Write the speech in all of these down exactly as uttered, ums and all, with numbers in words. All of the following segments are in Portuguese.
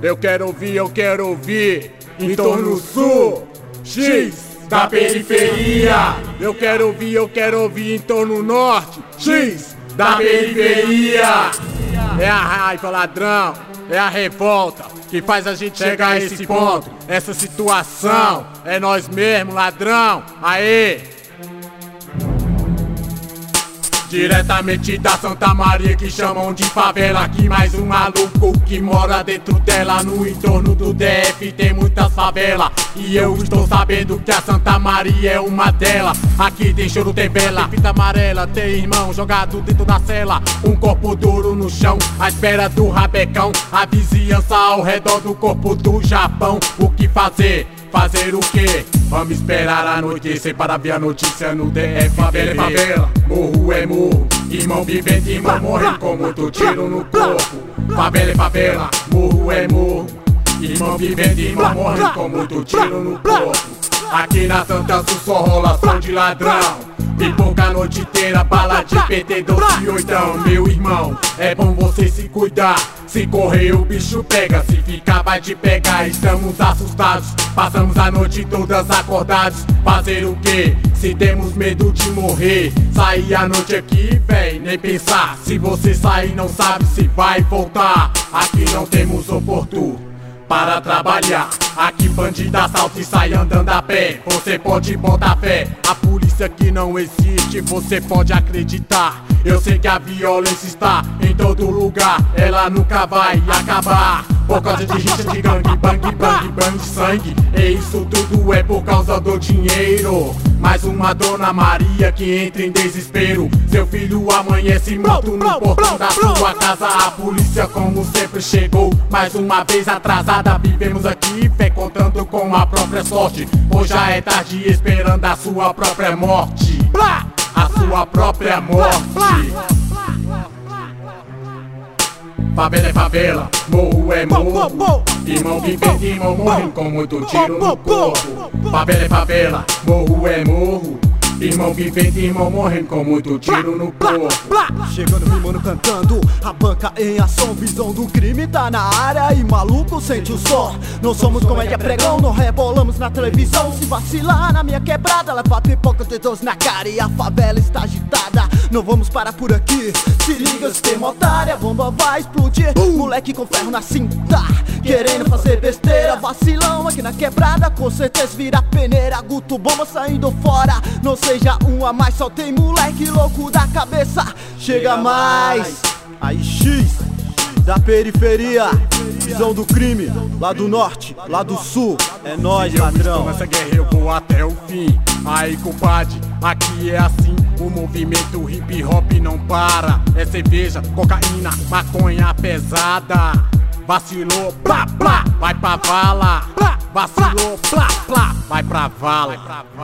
Eu quero ouvir, eu quero ouvir. Entorno Sul, X da periferia. Eu quero ouvir, eu quero ouvir. Entorno Norte, X da periferia. É a raiva, ladrão, é a revolta que faz a gente chegar a esse ponto. Essa situação é nós mesmo, ladrão. Aê! Diretamente da Santa Maria, que chamam de favela. Aqui mais um maluco que mora dentro dela. No entorno do D F tem muitas favelas, e eu estou sabendo que a Santa Maria é uma delas. Aqui tem choro, tem vela, tem fita amarela, tem irmão jogado dentro da cela. Um corpo duro no chão, à espera do rabecão. A vizinhança ao redor do corpo do Japão. O que fazer? Fazer o quê? Vamos esperar anoitecer para ver a notícia no D F. Favela é favela, morro é morro. Irmão vivendo, irmão morrendo com muito tiro no corpo. Favela é favela, morro é morro. Irmão vivendo, irmão morrendo com muito tiro no corpo. Aqui na Santa Sul só rola som de ladrão. Pipoca a noite inteira, bala de P T doze e oitão. Meu irmão, é bom você se cuidar. Se correr o bicho pega, se ficar vai te pegar. Estamos assustados, passamos a noite todas acordados. Fazer o quê? Se temos medo de morrer. Sair à noite aqui, véi, nem pensar. Se você sair não sabe se vai voltar. Aqui não temos oportuno para trabalhar. Aqui bandido assalta e sai andando a pé. Você pode botar fé, a polícia aqui não existe, você pode acreditar. Eu sei que a violência está em todo lugar, ela nunca vai acabar. Por causa de rixa de gangue, bang, bang, bang, sangue. E isso tudo é por causa do dinheiro. Mais uma Dona Maria que entra em desespero. Seu filho amanhece morto no portão da sua casa. A polícia como sempre chegou, mais uma vez atrasada. Vivemos aqui fé contando com a própria sorte, pois já é tarde esperando a sua própria morte. A sua própria morte. Favela é favela, morro é morro. Irmão vivendo, irmão morrendo com muito tiro no corpo. Favela é favela, morro é morro. Irmão vivendo, irmão morrendo com muito tiro no corpo. Chegando rimando, cantando, a banca em ação. Visão do crime tá na área e maluco sente o som. Não somos comédia pregão, não rebolamos na televisão. Se vacilar na minha quebrada, leva pipoca de doze na cara e a favela está agitada. Não vamos parar por aqui, se liga se tem otária, a bomba vai explodir. Moleque com ferro na cinta, querendo fazer besteira. Vacilão aqui na quebrada, com certeza vira peneira. Guto bomba saindo fora, não seja um a mais, só tem moleque louco da cabeça. Chega mais, aí X da periferia, visão do crime, lá do norte, lá do sul, é nóis, ladrão. Nessa guerra eu vou até o fim. Aí, compadre, aqui é assim. O movimento hip hop não para. É cerveja, cocaína, maconha pesada. Vacilou, plá, plá, vai pra vala. Vacilou, plá, plá, vai pra vala.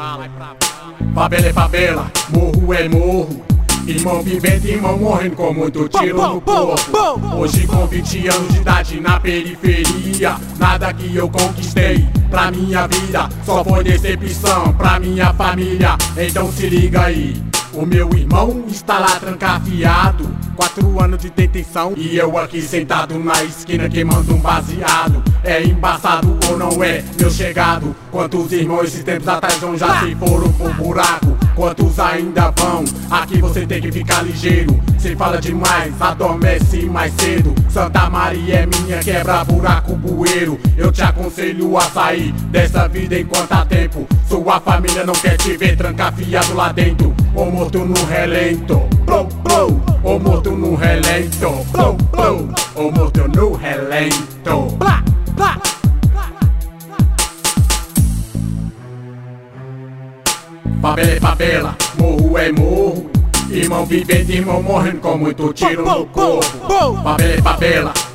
Favela é favela, morro é morro. Irmão vivendo, irmão morrendo com muito tiro no corpo. Hoje com vinte anos de idade na periferia, nada que eu conquistei pra minha vida só foi decepção pra minha família. Então se liga aí, o meu irmão está lá trancafiado, quatro anos de detenção, e eu aqui sentado na esquina queimando um baseado. É embaçado ou não é, meu chegado? Quantos irmãos esses tempos atrás não já se foram pro buraco? Quantos ainda vão? Aqui você tem que ficar ligeiro. Cê fala demais, adormece mais cedo. Santa Maria é minha, quebra buraco bueiro. Eu te aconselho a sair dessa vida enquanto há tempo. Sua família não quer te ver trancafiado lá dentro, ou morto no relento. Plou, plou, ou morto no relento. Plou, plou, ou morto no relento. Plá, plá. Favela é favela, morro é morro. Irmão vivendo, irmão morrendo com muito tiro no corpo. Favela é favela,